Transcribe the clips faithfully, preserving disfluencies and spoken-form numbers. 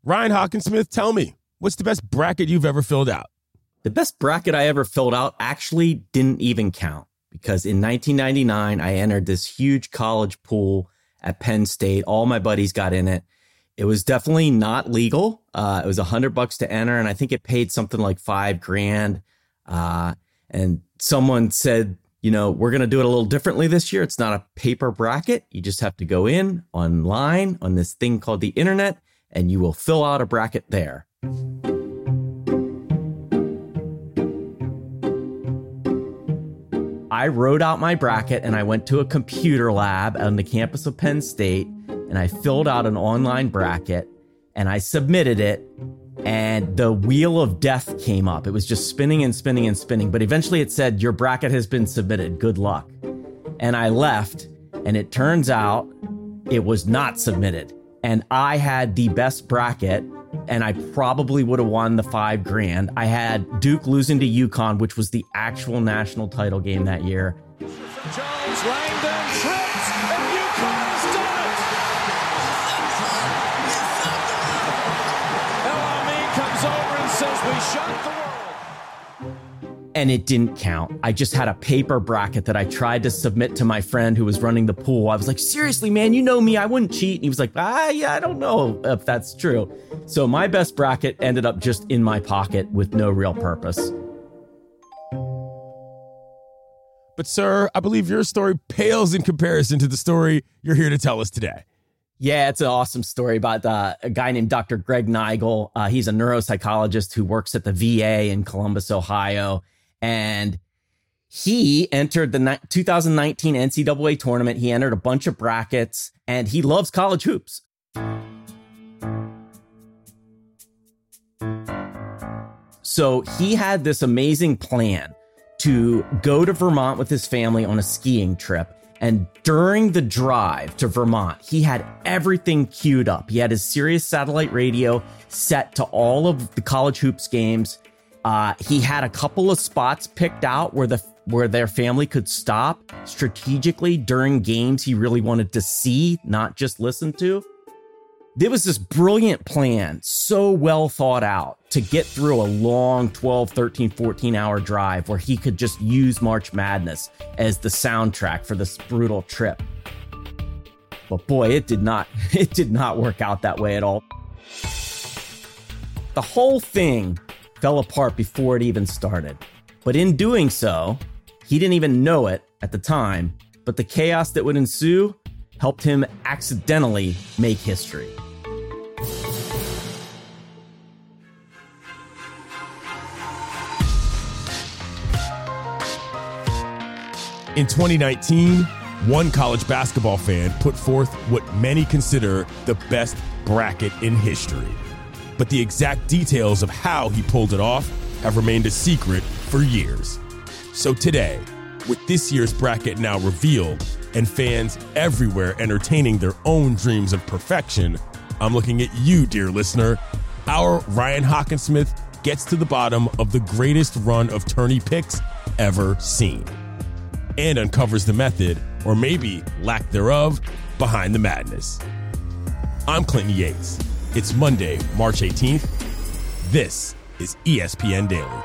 Ryan Hockensmith, tell me, what's the best bracket you've ever filled out? The best bracket I ever filled out actually didn't even count, because in nineteen ninety-nine, I entered this huge college pool at Penn State. All my buddies got in it. It was definitely not legal. Uh, it was a hundred bucks to enter, and I think it paid something like five grand. Uh, and someone said, you know, we're going to do it a little differently this year. It's not a paper bracket. You just have to go in online on this thing called the internet, and you will fill out a bracket there. I wrote out my bracket and I went to a computer lab on the campus of Penn State, and I filled out an online bracket and I submitted it, and the wheel of death came up. It was just spinning and spinning and spinning, but eventually it said, your bracket has been submitted. Good luck. And I left, and it turns out it was not submitted. And I had the best bracket, and I probably would have won the five grand. I had Duke losing to UConn, which was the actual national title game that year. Jones, Langdon, trips, and UConn has done it! El Amin comes over and says, we shocked the world. And it didn't count. I just had a paper bracket that I tried to submit to my friend who was running the pool. I was like, seriously, man, you know me, I wouldn't cheat. And he was like, ah, yeah, I don't know if that's true. So my best bracket ended up just in my pocket with no real purpose. But sir, I believe your story pales in comparison to the story you're here to tell us today. Yeah, it's an awesome story about uh, a guy named Doctor Greg Nigel. Uh, he's a neuropsychologist who works at the V A in Columbus, Ohio. And he entered the ni- two thousand nineteen N C double A tournament. He entered a bunch of brackets, and he loves college hoops. So he had this amazing plan to go to Vermont with his family on a skiing trip. And during the drive to Vermont, he had everything queued up. He had his Sirius satellite radio set to all of the college hoops games. Uh, he had a couple of spots picked out where the where their family could stop strategically during games he really wanted to see, not just listen to. There was this brilliant plan, so well thought out, to get through a long twelve, thirteen, fourteen hour drive where he could just use March Madness as the soundtrack for this brutal trip. But boy, it did not, it did not work out that way at all. The whole thing fell apart before it even started. But in doing so, he didn't even know it at the time, but the chaos that would ensue helped him accidentally make history. In twenty nineteen, one college basketball fan put forth what many consider the best bracket in history. But the exact details of how he pulled it off have remained a secret for years. So today, with this year's bracket now revealed and fans everywhere entertaining their own dreams of perfection, I'm looking at you, dear listener. Our Ryan Hockensmith gets to the bottom of the greatest run of tourney picks ever seen and uncovers the method, or maybe lack thereof, behind the madness. I'm Clinton Yates. It's Monday, March eighteenth. This is E S P N Daily.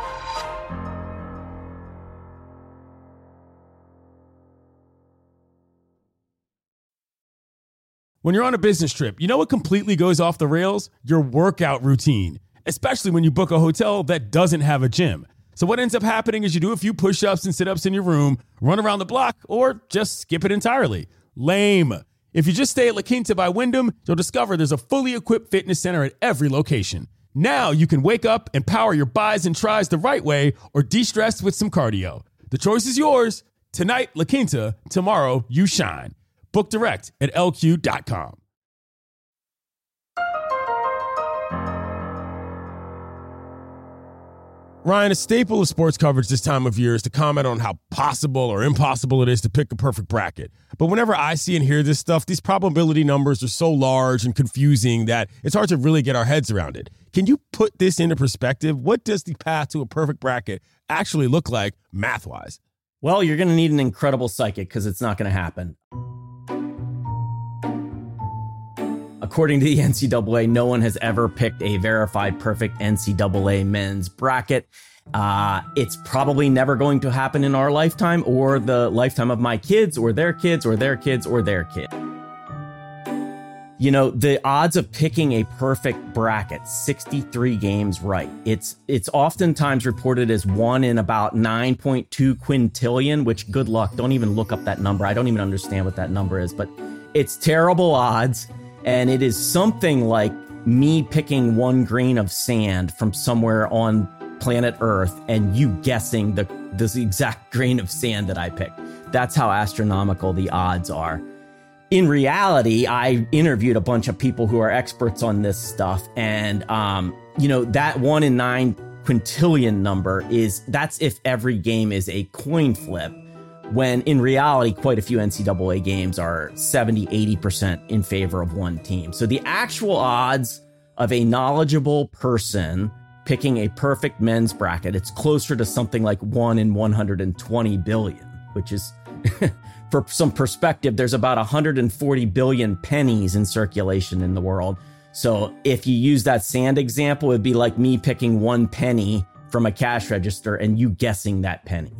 When you're on a business trip, you know what completely goes off the rails? Your workout routine, especially when you book a hotel that doesn't have a gym. So what ends up happening is you do a few push-ups and sit-ups in your room, run around the block, or just skip it entirely. Lame. If you just stay at La Quinta by Wyndham, you'll discover there's a fully equipped fitness center at every location. Now you can wake up and power your buys and tries the right way or de-stress with some cardio. The choice is yours. Tonight, La Quinta. Tomorrow, you shine. Book direct at L Q dot com. Ryan, a staple of sports coverage this time of year is to comment on how possible or impossible it is to pick a perfect bracket. But whenever I see and hear this stuff, these probability numbers are so large and confusing that it's hard to really get our heads around it. Can you put this into perspective? What does the path to a perfect bracket actually look like math-wise? Well, you're going to need an incredible psychic because it's not going to happen. according to the N C double A, no one has ever picked a verified perfect N C double A men's bracket. Uh, it's probably never going to happen in our lifetime or the lifetime of my kids or their kids or their kids or their kids. You know, the odds of picking a perfect bracket, sixty-three games right. It's it's oftentimes reported as one in about nine point two quintillion, which good luck. Don't even look up that number. I don't even understand what that number is, but it's terrible odds. And it is something like me picking one grain of sand from somewhere on planet Earth and you guessing the, the exact grain of sand that I picked. That's how astronomical the odds are. In reality, I interviewed a bunch of people who are experts on this stuff. And, um, you know, that one in nine quintillion number is that's if every game is a coin flip, when in reality, quite a few N C double A games are seventy, eighty percent in favor of one team. So the actual odds of a knowledgeable person picking a perfect men's bracket, it's closer to something like one in one hundred twenty billion, which is... For some perspective, there's about one hundred forty billion pennies in circulation in the world. So if you use that sand example, it'd be like me picking one penny from a cash register and you guessing that penny.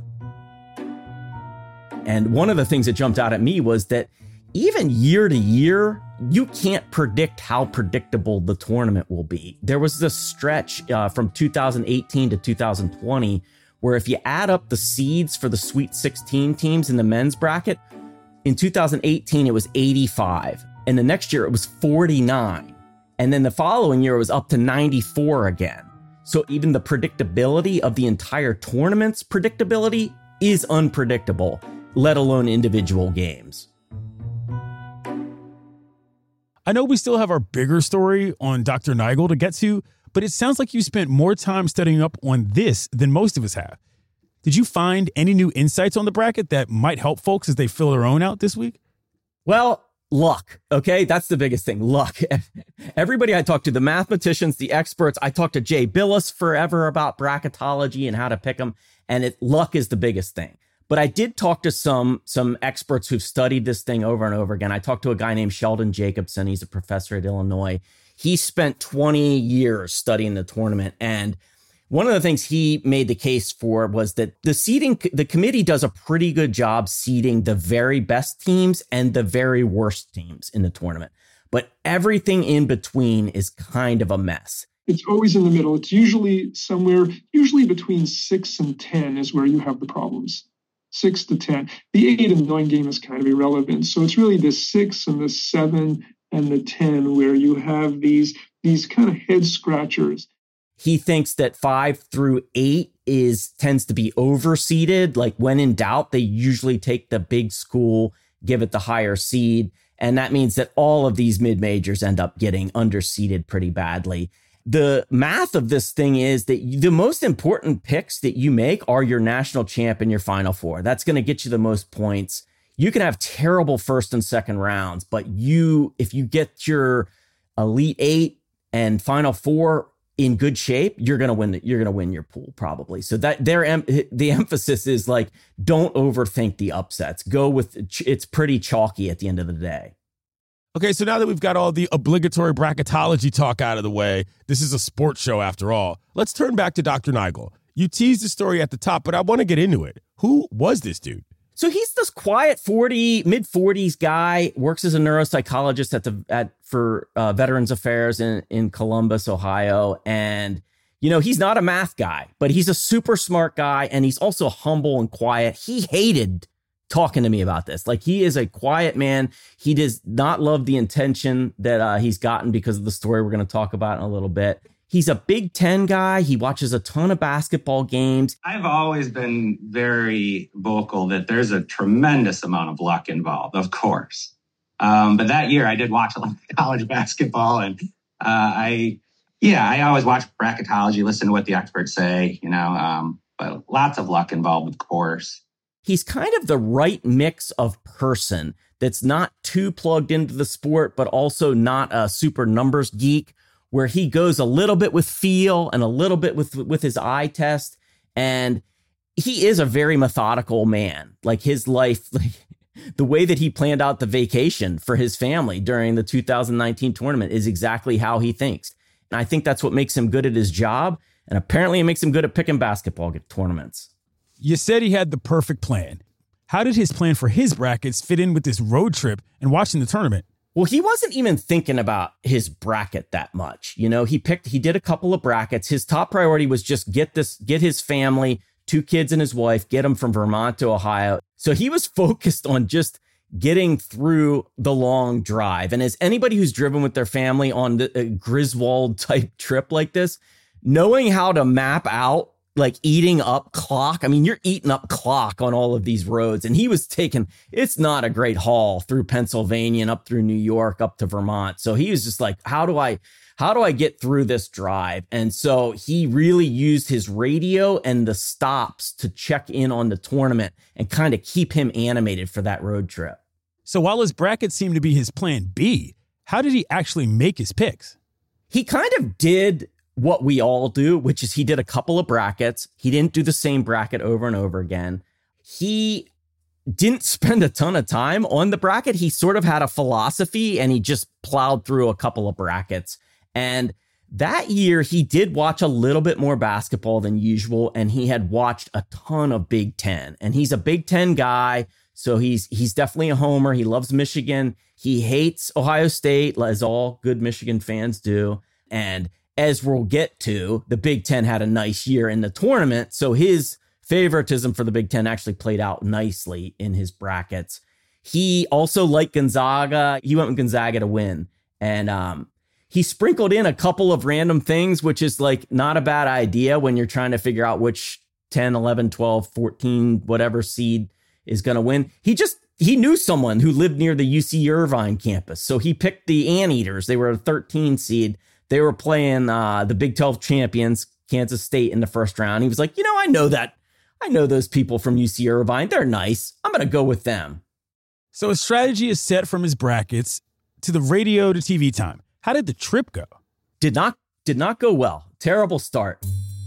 And one of the things that jumped out at me was that even year to year, you can't predict how predictable the tournament will be. There was this stretch uh, from two thousand eighteen to two thousand twenty where if you add up the seeds for the Sweet sixteen teams in the men's bracket, in two thousand eighteen, it was eighty-five. And the next year, it was forty-nine. And then the following year, it was up to ninety-four again. So even the predictability of the entire tournament's predictability is unpredictable, let alone individual games. I know we still have our bigger story on Doctor Nigel to get to, but it sounds like you spent more time studying up on this than most of us have. Did you find any new insights on the bracket that might help folks as they fill their own out this week? Well, luck. Okay, that's the biggest thing. Luck. Everybody I talked to, the mathematicians, the experts, I talked to Jay Billis forever about bracketology and how to pick them. And it, luck is the biggest thing. But I did talk to some, some experts who've studied this thing over and over again. I talked to a guy named Sheldon Jacobson. He's a professor at Illinois. He spent twenty years studying the tournament. And one of the things he made the case for was that the seeding, the committee does a pretty good job seeding the very best teams and the very worst teams in the tournament. But everything in between is kind of a mess. It's always in the middle. It's usually somewhere, usually between six and ten is where you have the problems. Six to ten. The eight and nine game is kind of irrelevant. So it's really the six and the seven and the ten where you have these, these kind of head scratchers. He thinks that five through eight is tends to be overseeded. Like when in doubt, they usually take the big school, give it the higher seed. And that means that all of these mid-majors end up getting underseeded pretty badly. The math of this thing is that the most important picks that you make are your national champ and your Final Four. That's going to get you the most points. You can have terrible first and second rounds, but you, if you get your Elite Eight and Final Four in good shape, you're going to win. The, you're going to win your pool probably. So that their the emphasis is like, don't overthink the upsets. Go with it's pretty chalky at the end of the day. Okay, so now that we've got all the obligatory bracketology talk out of the way, this is a sports show after all. Let's turn back to Doctor Nigel. You teased the story at the top, but I want to get into it. Who was this dude? So he's this quiet forty, mid forties guy, works as a neuropsychologist at the at for uh, Veterans Affairs in, in Columbus, Ohio. And, you know, he's not a math guy, but he's a super smart guy. And he's also humble and quiet. He hated talking to me about this. Like, he is a quiet man. He does not love the attention that uh, he's gotten because of the story we're going to talk about in a little bit. He's a Big Ten guy. He watches a ton of basketball games. I've always been very vocal that there's a tremendous amount of luck involved, of course. Um, but that year I did watch a lot of college basketball, and uh, I, yeah, I always watch bracketology, listen to what the experts say, you know, um, but lots of luck involved, of course. He's kind of the right mix of person that's not too plugged into the sport, but also not a super numbers geek, where he goes a little bit with feel and a little bit with, with his eye test. And he is a very methodical man. Like, his life, like, the way that he planned out the vacation for his family during the two thousand nineteen tournament is exactly how he thinks. And I think that's what makes him good at his job. And apparently it makes him good at picking basketball tournaments. You said he had the perfect plan. How did his plan for his brackets fit in with this road trip and watching the tournament? Well, he wasn't even thinking about his bracket that much. You know, he picked, he did a couple of brackets. His top priority was just get this, get his family, two kids and his wife, get them from Vermont to Ohio. So he was focused on just getting through the long drive. And as anybody who's driven with their family on the a Griswold type trip like this, knowing how to map out like eating up clock. I mean, you're eating up clock on all of these roads. And he was taking, it's not a great haul through Pennsylvania and up through New York, up to Vermont. So he was just like, how do I, how do I get through this drive? And so he really used his radio and the stops to check in on the tournament and kind of keep him animated for that road trip. So while his bracket seemed to be his plan B, how did he actually make his picks? He kind of did what we all do, which is he did a couple of brackets. He didn't do the same bracket over and over again. He didn't spend a ton of time on the bracket. He sort of had a philosophy and he just plowed through a couple of brackets. And that year he did watch a little bit more basketball than usual. And he had watched a ton of Big Ten, and he's a Big Ten guy. So he's, he's definitely a homer. He loves Michigan. He hates Ohio State, as all good Michigan fans do. And as we'll get to, the Big Ten had a nice year in the tournament, so his favoritism for the Big Ten actually played out nicely in his brackets. He also liked Gonzaga. He went with Gonzaga to win. And um, he sprinkled in a couple of random things, which is like not a bad idea when you're trying to figure out which ten, eleven, twelve, fourteen, whatever seed is going to win. He just, he knew someone who lived near the U C Irvine campus. So he picked the Anteaters. They were a thirteen seed. They were playing uh, the Big twelve champions, Kansas State, in the first round. He was like, you know, I know that. I know those people from U C Irvine. They're nice. I'm going to go with them. So his strategy is set from his brackets to the radio to T V time. How did the trip go? Did not, did not go well. Terrible start.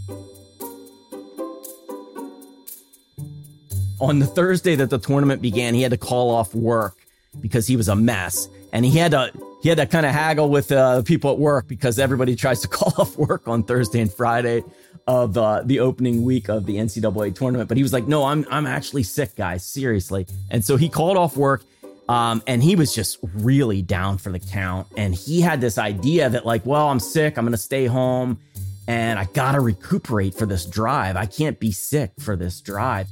On the Thursday that the tournament began, he had to call off work because he was a mess. And he had to he had to kind of haggle with uh, people at work because everybody tries to call off work on Thursday and Friday of uh, the opening week of the N C double A tournament. But he was like, no, I'm I'm actually sick, guys, seriously. And so he called off work um, and he was just really down for the count. And he had this idea that like, well, I'm sick. I'm going to stay home and I got to recuperate for this drive. I can't be sick for this drive.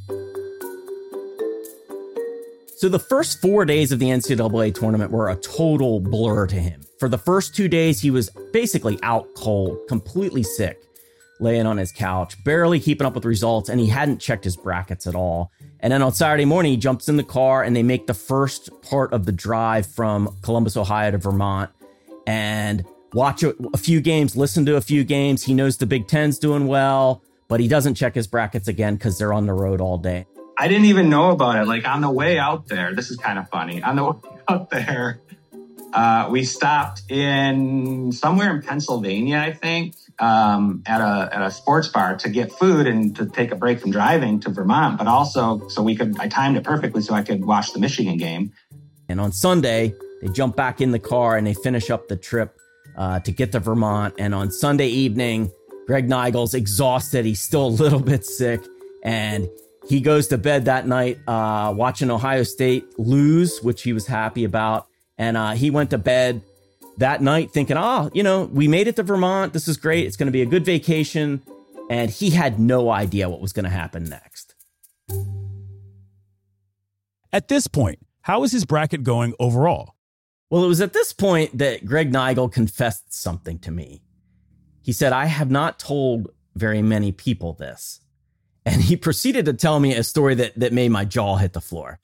So the first four days of the N C double A tournament were a total blur to him. For the first two days, he was basically out cold, completely sick, laying on his couch, barely keeping up with results, and he hadn't checked his brackets at all. And then on Saturday morning, he jumps in the car and they make the first part of the drive from Columbus, Ohio to Vermont and watch a, a few games, listen to a few games. He knows the Big Ten's doing well, but he doesn't check his brackets again because they're on the road all day. I didn't even know about it. Like on the way out there, this is kind of funny. On the way out there, uh, we stopped in somewhere in Pennsylvania, I think, um, at a at a sports bar to get food and to take a break from driving to Vermont. But also, so we could, I timed it perfectly so I could watch the Michigan game. And on Sunday, they jump back in the car and they finish up the trip uh, to get to Vermont. And on Sunday evening, Greg Nigel's exhausted. He's still a little bit sick, and he goes to bed that night uh, watching Ohio State lose, which he was happy about. And uh, he went to bed that night thinking, oh, you know, we made it to Vermont. This is great. It's going to be a good vacation. And he had no idea what was going to happen next. At this point, how is his bracket going overall? Well, it was at this point that Greg Nigel confessed something to me. He said, I have not told very many people this. And he proceeded to tell me a story that, that made my jaw hit the floor.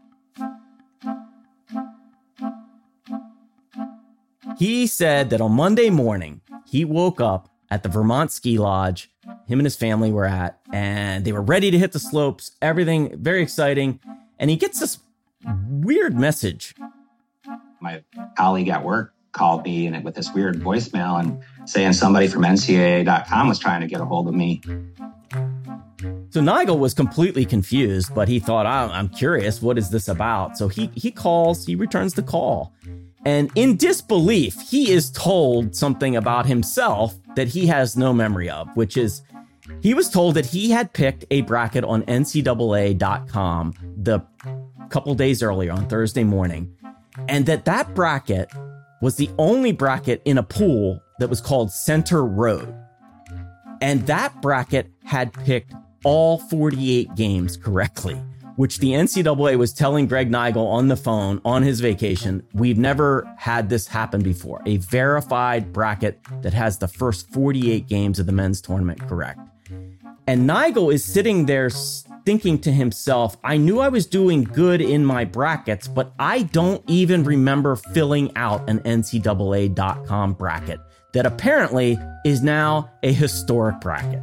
He said that on Monday morning, he woke up at the Vermont Ski Lodge him and his family were at, and they were ready to hit the slopes, everything very exciting. And he gets this weird message. My colleague at work called me and with this weird voicemail and saying somebody from N C A A dot com was trying to get a hold of me. So Nigel was completely confused, but he thought, I'm curious, what is this about? So he he calls, he returns the call. And in disbelief, he is told something about himself that he has no memory of, which is he was told that he had picked a bracket on N C double A dot com the couple days earlier on Thursday morning, and that that bracket was the only bracket in a pool that was called Center Road. And that bracket had picked all forty-eight games correctly, which the N C double A was telling Greg Nigel on the phone on his vacation. We've never had this happen before. A verified bracket that has the first forty-eight games of the men's tournament correct. And Nigel is sitting there thinking to himself, I knew I was doing good in my brackets, but I don't even remember filling out an N C double A dot com bracket that apparently is now a historic bracket.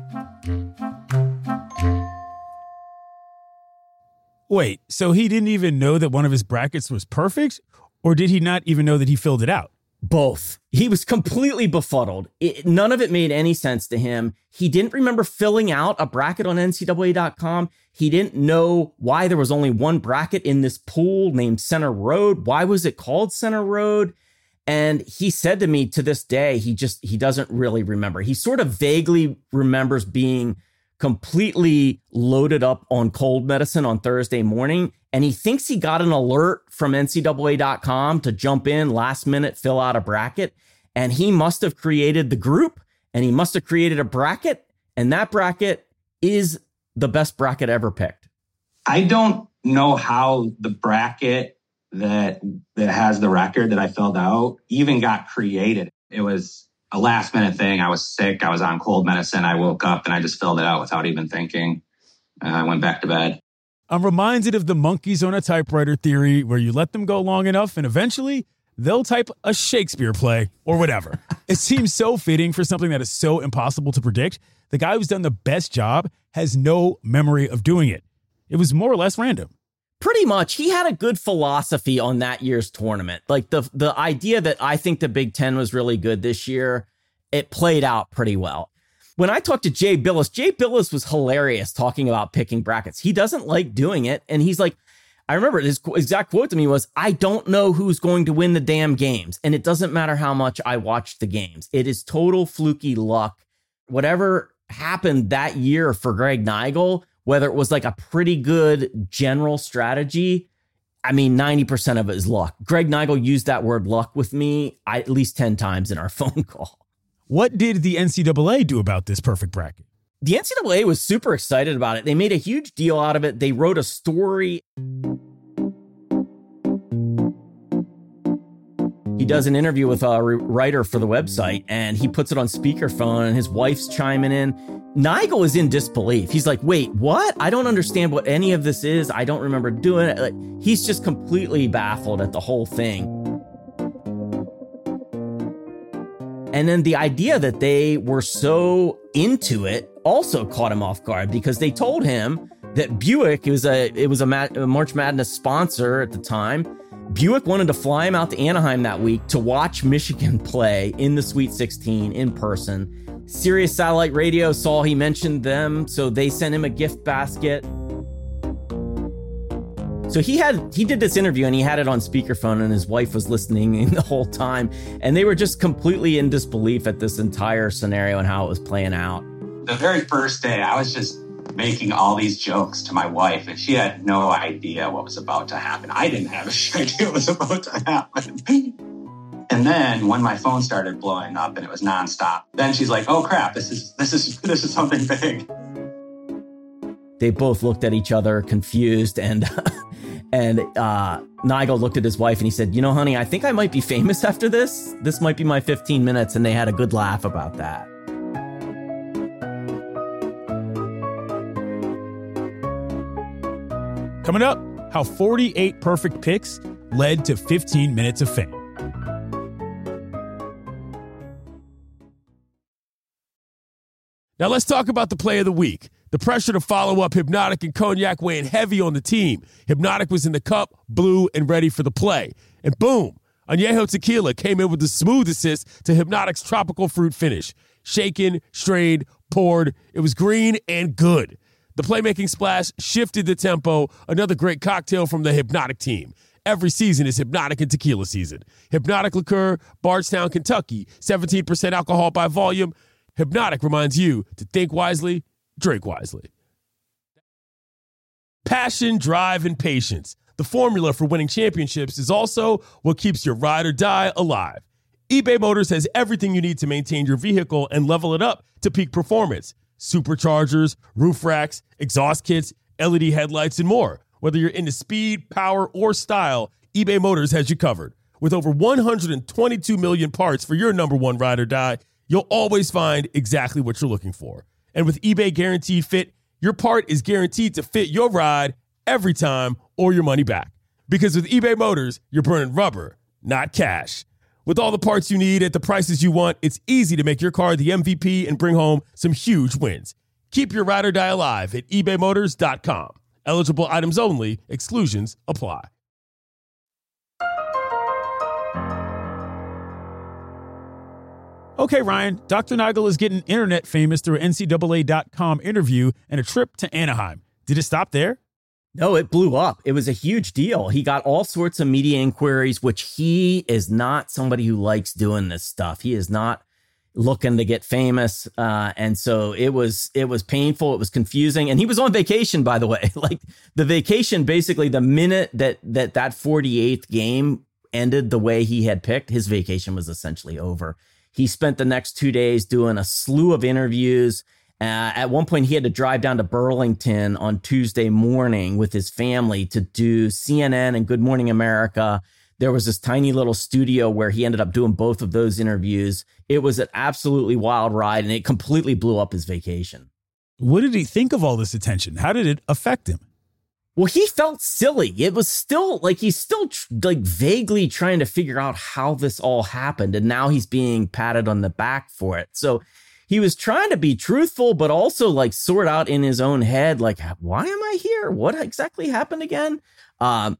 Wait, so he didn't even know that one of his brackets was perfect? Or did he not even know that he filled it out? Both. He was completely befuddled. It, none of it made any sense to him. He didn't remember filling out a bracket on N C double A dot com. He didn't know why there was only one bracket in this pool named Center Road. Why was it called Center Road? And he said to me to this day, he just, he doesn't really remember. He sort of vaguely remembers being completely loaded up on cold medicine on Thursday morning. And he thinks he got an alert from N C double A dot com to jump in last minute, fill out a bracket. And he must have created the group and he must have created a bracket. And that bracket is the best bracket ever picked. I don't know how the bracket that that has the record that I filled out even got created. It was a last minute thing. I was sick. I was on cold medicine. I woke up and I just filled it out without even thinking. Uh, I went back to bed. I'm reminded of the monkeys on a typewriter theory where you let them go long enough and eventually they'll type a Shakespeare play or whatever. It seems so fitting for something that is so impossible to predict. The guy who's done the best job has no memory of doing it. It was more or less random. Pretty much. He had a good philosophy on that year's tournament. Like the, the idea that I think the Big Ten was really good this year, it played out pretty well. When I talked to Jay Billis, Jay Billis was hilarious talking about picking brackets. He doesn't like doing it. And he's like, I remember his exact quote to me was, I don't know who's going to win the damn games. And it doesn't matter how much I watch the games. It is total fluky luck. Whatever happened that year for Greg Nigel, whether it was like a pretty good general strategy, I mean, ninety percent of it is luck. Greg Nigel used that word luck with me I, at least ten times in our phone call. What did the N C double A do about this perfect bracket? The N C double A was super excited about it. They made a huge deal out of it. They wrote a story. He does an interview with a writer for the website and he puts it on speakerphone and his wife's chiming in. Nigel is in disbelief. He's like, wait, what? I don't understand what any of this is. I don't remember doing it. Like, he's just completely baffled at the whole thing. And then the idea that they were so into it also caught him off guard because they told him that Buick, it was a, it was a, a March Madness sponsor at the time. Buick wanted to fly him out to Anaheim that week to watch Michigan play in the Sweet sixteen in person. Sirius Satellite Radio saw he mentioned them, so they sent him a gift basket. So he had he did this interview and he had it on speakerphone and his wife was listening the whole time. And they were just completely in disbelief at this entire scenario and how it was playing out. The very first day, I was just making all these jokes to my wife and she had no idea what was about to happen. I didn't have any idea what was about to happen. And then when my phone started blowing up and it was nonstop, then she's like, oh crap, this is this is this is something big. They both looked at each other confused and and uh, Nigel looked at his wife and he said, you know, honey, I think I might be famous after this. This might be my fifteen minutes. And they had a good laugh about that. Coming up, how forty-eight perfect picks led to fifteen minutes of fame. Now let's talk about the play of the week. The pressure to follow up Hypnotic and Cognac weighing heavy on the team. Hypnotic was in the cup, blue, and ready for the play. And boom, Añejo Tequila came in with the smooth assist to Hypnotic's tropical fruit finish. Shaken, strained, poured. It was green and good. The playmaking splash shifted the tempo. Another great cocktail from the Hypnotic team. Every season is Hypnotic and tequila season. Hypnotic Liqueur, Bardstown, Kentucky, seventeen percent alcohol by volume. Hypnotic reminds you to think wisely, drink wisely. Passion, drive, and patience. The formula for winning championships is also what keeps your ride or die alive. eBay Motors has everything you need to maintain your vehicle and level it up to peak performance. Superchargers, roof racks, exhaust kits, L E D headlights, and more. Whether you're into speed, power, or style, eBay Motors has you covered. With over one hundred twenty-two million parts for your number one ride or die, you'll always find exactly what you're looking for. And with eBay Guaranteed Fit, your part is guaranteed to fit your ride every time or your money back. Because with eBay Motors, you're burning rubber, not cash. With all the parts you need at the prices you want, it's easy to make your car the M V P and bring home some huge wins. Keep your ride or die alive at ebay motors dot com. Eligible items only. Exclusions apply. Okay, Ryan, Doctor Nigel is getting internet famous through an N C double A dot com interview and a trip to Anaheim. Did it stop there? No, it blew up. It was a huge deal. He got all sorts of media inquiries, which he is not somebody who likes doing this stuff. He is not looking to get famous. Uh, and so it was, it was painful. It was confusing. And he was on vacation, by the way. Like the vacation, basically the minute that, that, that forty-eighth game ended the way he had picked, his vacation was essentially over. He spent the next two days doing a slew of interviews. Uh, at one point, he had to drive down to Burlington on Tuesday morning with his family to do C N N and Good Morning America. There was this tiny little studio where he ended up doing both of those interviews. It was an absolutely wild ride, and it completely blew up his vacation. What did he think of all this attention? How did it affect him? Well, he felt silly. It was still like he's still tr- like vaguely trying to figure out how this all happened. And now he's being patted on the back for it. So he was trying to be truthful, but also like sort out in his own head, like, why am I here? What exactly happened again? Um,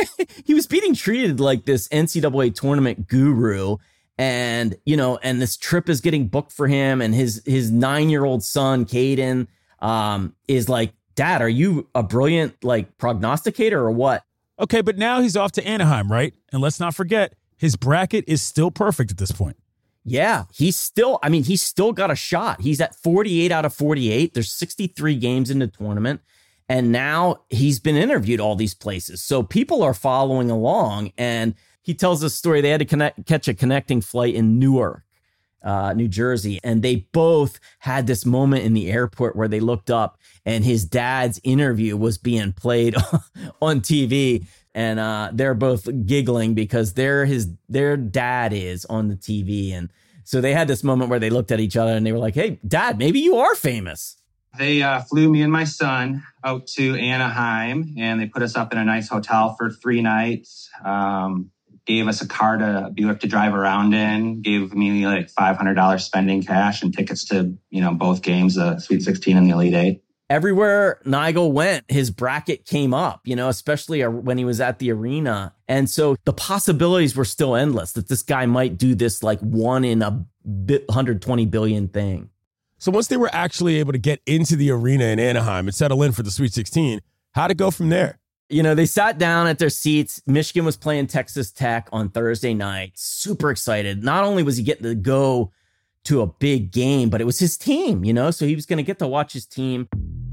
he was being treated like this N C double A tournament guru. And, you know, and this trip is getting booked for him. And his his nine-year-old son, Caden, um, is like, Dad, are you a brilliant like prognosticator or what? Okay, but now he's off to Anaheim, right? And let's not forget, his bracket is still perfect at this point. Yeah, he's still, I mean, he's still got a shot. He's at forty-eight out of forty-eight. There's sixty-three games in the tournament. And now he's been interviewed all these places. So people are following along. And he tells this story. They had to connect, catch a connecting flight in Newark, uh, New Jersey. And they both had this moment in the airport where they looked up and his dad's interview was being played on T V. And uh, they're both giggling because their his their dad is on the T V. And so they had this moment where they looked at each other and they were like, hey, Dad, maybe you are famous. They uh, flew me and my son out to Anaheim, and they put us up in a nice hotel for three nights. Um, gave us a car to Buick to drive around in, gave me like five hundred dollars spending cash and tickets to, you know, both games, the Sweet sixteen and the Elite Eight. Everywhere Nigel went, his bracket came up, you know, especially when he was at the arena. And so the possibilities were still endless that this guy might do this like one in a one hundred twenty billion thing. So once they were actually able to get into the arena in Anaheim and settle in for the Sweet sixteen, how'd it go from there? You know, they sat down at their seats. Michigan was playing Texas Tech on Thursday night. Super excited. Not only was he getting to go to a big game, but it was his team, you know, so he was going to get to watch his team.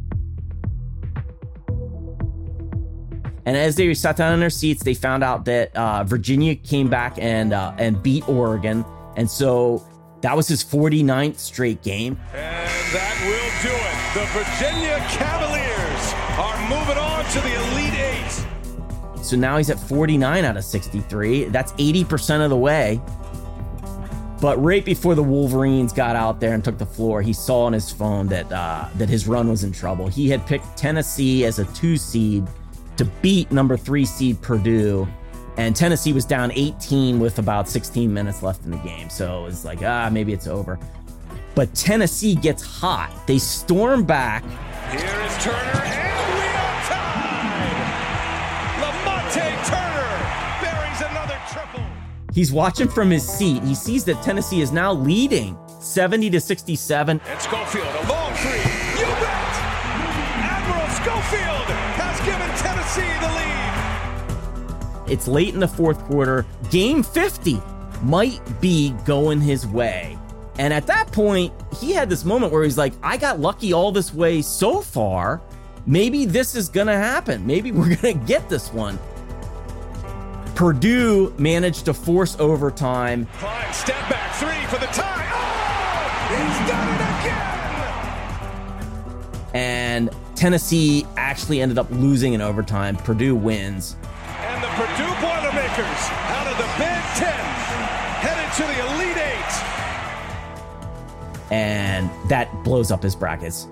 And as they sat down in their seats, they found out that uh, Virginia came back and uh, and beat Oregon. And so that was his forty-ninth straight game. And that will do it. The Virginia Cavaliers are moving on to the Elite Eight. So now he's at forty-nine out of sixty-three. That's eighty percent of the way. But right before the Wolverines got out there and took the floor, he saw on his phone that uh, that his run was in trouble. He had picked Tennessee as a two seed to beat number three seed Purdue. And Tennessee was down eighteen with about sixteen minutes left in the game. So it was like, ah, maybe it's over. But Tennessee gets hot. They storm back. Here is Turner, and we are tied. Lamonte Turner buries another triple. He's watching from his seat. He sees that Tennessee is now leading seventy to sixty-seven. And Schofield, a long three. You bet. It's late in the fourth quarter. Game fifty might be going his way. And at that point, he had this moment where he's like, I got lucky all this way so far. Maybe this is going to happen. Maybe we're going to get this one. Purdue managed to force overtime. Fine, step back three for the tie. Oh, he's done it again. And Tennessee actually ended up losing in overtime. Purdue wins. And the Purdue Boilermakers out of the Big Ten headed to the Elite Eight. And that blows up his brackets.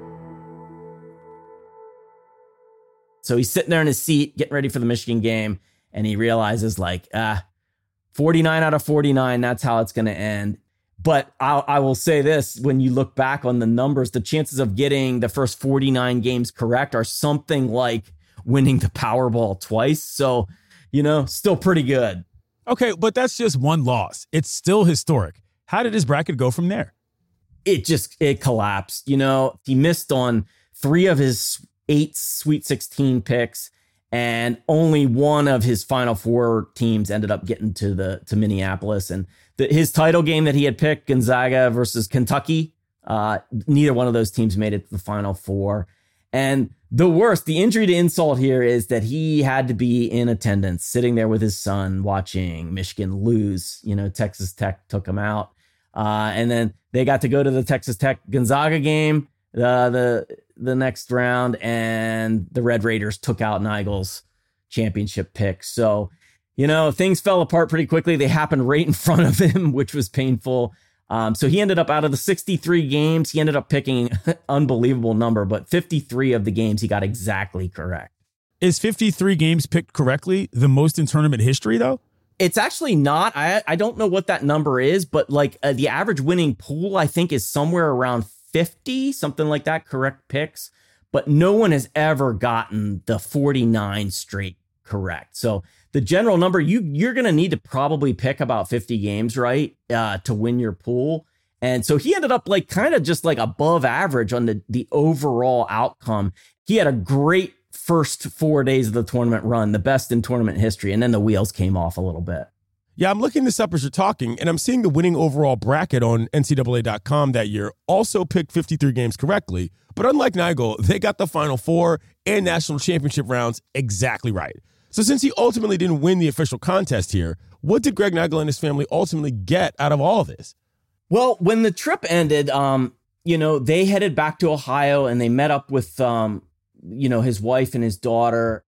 So he's sitting there in his seat, getting ready for the Michigan game. And he realizes, like, ah, forty-nine out of forty-nine, that's how it's going to end. But I'll, I will say this, when you look back on the numbers, the chances of getting the first forty-nine games correct are something like winning the Powerball twice. So, you know, still pretty good. Okay, but that's just one loss. It's still historic. How did his bracket go from there? It just, it collapsed. You know, he missed on three of his eight Sweet sixteen picks. And only one of his Final Four teams ended up getting to the to Minneapolis. And the, his title game that he had picked, Gonzaga versus Kentucky, uh, neither one of those teams made it to the Final Four. And the worst, the injury to insult here is that he had to be in attendance, sitting there with his son, watching Michigan lose. You know, Texas Tech took him out. Uh, and then they got to go to the Texas Tech Gonzaga game. Uh, the the next round, and the Red Raiders took out Nigel's championship pick. So, you know, things fell apart pretty quickly. They happened right in front of him, which was painful. Um, so he ended up out of the sixty-three games, he ended up picking an unbelievable number, but fifty-three of the games he got exactly correct. Is fifty-three games picked correctly the most in tournament history, though? It's actually not. I I don't know what that number is, but like uh, the average winning pool, I think, is somewhere around fifty, something like that, correct picks. But no one has ever gotten the forty-nine straight correct. So the general number, you, you're going to need to probably pick about fifty games, right, uh, to win your pool. And so he ended up like kind of just like above average on the, the overall outcome. He had a great first four days of the tournament run, the best in tournament history. And then the wheels came off a little bit. Yeah, I'm looking this up as you're talking, and I'm seeing the winning overall bracket on N C double A dot com that year also picked fifty-three games correctly. But unlike Nigel, they got the Final Four and national championship rounds exactly right. So since he ultimately didn't win the official contest here, what did Greg Nigel and his family ultimately get out of all of this? Well, when the trip ended, um, you know, they headed back to Ohio and they met up with, um, you know, his wife and his daughter.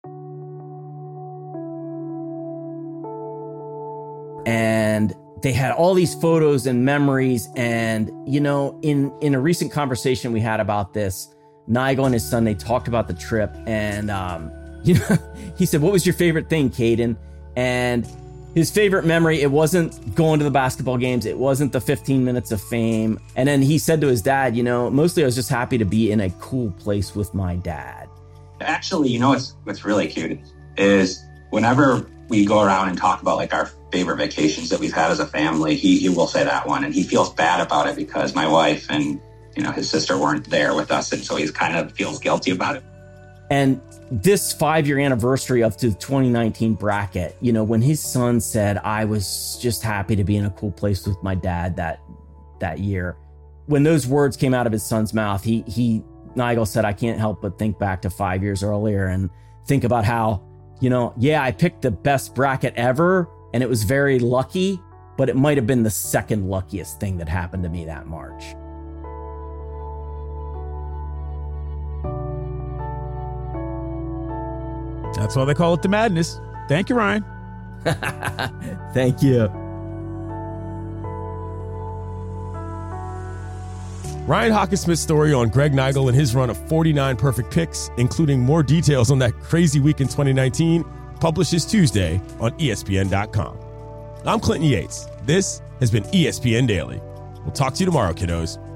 And they had all these photos and memories. And, you know, in, in a recent conversation we had about this, Nigel and his son, they talked about the trip. And, um, you know, he said, what was your favorite thing, Caden? And his favorite memory, it wasn't going to the basketball games. It wasn't the fifteen minutes of fame. And then he said to his dad, you know, mostly I was just happy to be in a cool place with my dad. Actually, you know what's, what's really cute is whenever we go around and talk about like our favorite vacations that we've had as a family, he, he will say that one. And he feels bad about it because my wife and, you know, his sister weren't there with us. And so he kind of feels guilty about it. And this five-year anniversary of the twenty nineteen bracket, you know, when his son said, I was just happy to be in a cool place with my dad that that year, when those words came out of his son's mouth, he, he Nigel said, I can't help but think back to five years earlier and think about how, you know, yeah, I picked the best bracket ever and it was very lucky, but it might have been the second luckiest thing that happened to me that March. That's why they call it the madness. Thank you, Ryan. Thank you. Ryan Hawkinsmith's story on Greg Nigel and his run of forty-nine perfect picks, including more details on that crazy week in twenty nineteen, publishes Tuesday on E S P N dot com. I'm Clinton Yates. This has been E S P N Daily. We'll talk to you tomorrow, kiddos.